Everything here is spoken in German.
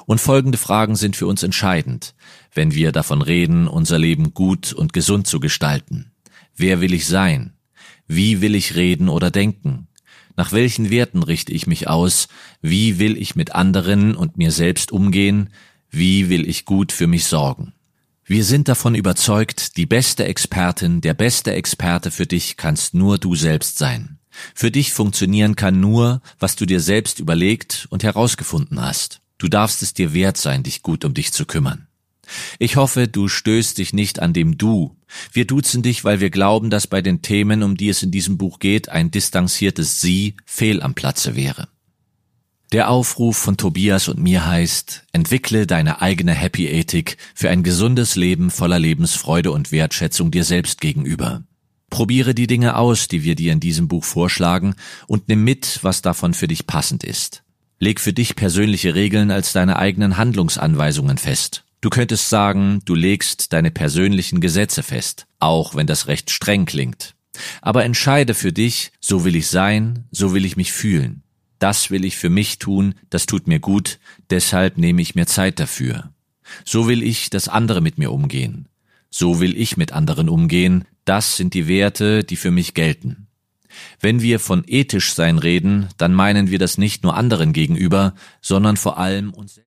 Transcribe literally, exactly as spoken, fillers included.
Und folgende Fragen sind für uns entscheidend, wenn wir davon reden, unser Leben gut und gesund zu gestalten. Wer will ich sein? Wie will ich reden oder denken? Nach welchen Werten richte ich mich aus? Wie will ich mit anderen und mir selbst umgehen? Wie will ich gut für mich sorgen? Wir sind davon überzeugt, die beste Expertin, der beste Experte für dich kannst nur du selbst sein. Für dich funktionieren kann nur, was du dir selbst überlegt und herausgefunden hast. Du darfst es dir wert sein, dich gut um dich zu kümmern. Ich hoffe, du stößt dich nicht an dem Du. Wir duzen dich, weil wir glauben, dass bei den Themen, um die es in diesem Buch geht, ein distanziertes Sie fehl am Platze wäre. Der Aufruf von Tobias und mir heißt, entwickle deine eigene Happy Ethik für ein gesundes Leben voller Lebensfreude und Wertschätzung dir selbst gegenüber. Probiere die Dinge aus, die wir dir in diesem Buch vorschlagen, und nimm mit, was davon für dich passend ist. Leg für dich persönliche Regeln als deine eigenen Handlungsanweisungen fest. Du könntest sagen, du legst deine persönlichen Gesetze fest, auch wenn das recht streng klingt. Aber entscheide für dich, so will ich sein, so will ich mich fühlen. Das will ich für mich tun, das tut mir gut, deshalb nehme ich mir Zeit dafür. So will ich, dass andere mit mir umgehen. So will ich mit anderen umgehen, das sind die Werte, die für mich gelten. Wenn wir von ethisch sein reden, dann meinen wir das nicht nur anderen gegenüber, sondern vor allem uns selbst.